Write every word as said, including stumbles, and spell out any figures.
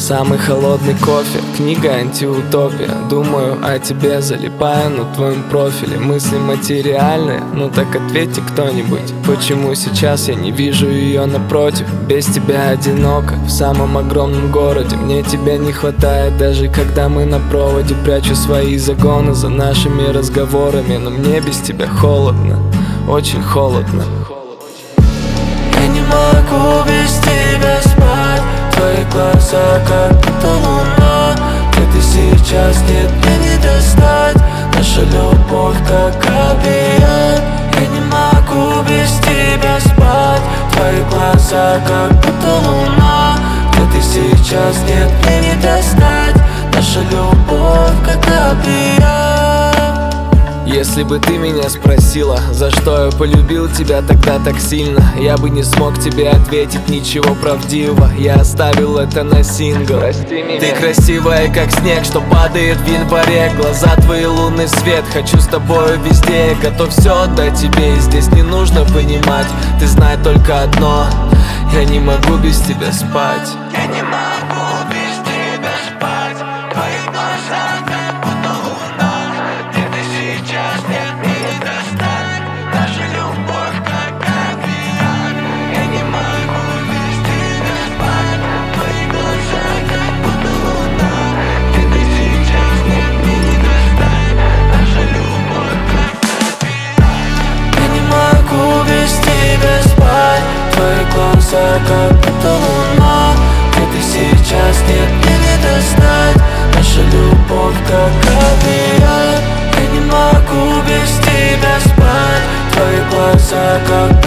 Самый холодный кофе, книга антиутопия. Думаю о тебе, залипаю на твоем профиле. Мысли материальные, ну так ответьте кто-нибудь, почему сейчас я не вижу ее напротив? Без тебя одиноко в самом огромном городе. Мне тебя не хватает, даже когда мы на проводе. Прячу свои загоны за нашими разговорами, но мне без тебя холодно, очень холодно. Я не могу без тебя спать. Твои глаза как будто луна. Где ты сейчас, нет, мне не достать. Наша любовь как опиат. Я не могу без тебя спать. Твои глаза как будто луна. Где ты сейчас, нет, мне не достать. Наша любовь как опиат. Если бы ты меня спросила, за что я полюбил тебя тогда так сильно, я бы не смог тебе ответить ничего правдивого. Я оставил это на сингл. Прости меня. Ты красивая, как снег, что падает в январе. Глаза твои лунный свет, хочу с тобою везде. Я готов все отдать тебе, и здесь не нужно понимать. Ты знай только одно: я не могу без тебя спать. Я не могу без тебя спать. Твои глаза как будто луна. Где ты сейчас, нет, мне не достать. Наша любовь как опиат. Я не могу без тебя спать. Твои глаза как будто луна. Где ты сейчас, нет, мне не достать. Наша любовь как опиат. Я не могу без тебя спать. Твои глаза как будто луна. Где ты сейчас, нет, мне не достать. Наша любовь как опиат. Я не могу без тебя спать. Твои глаза как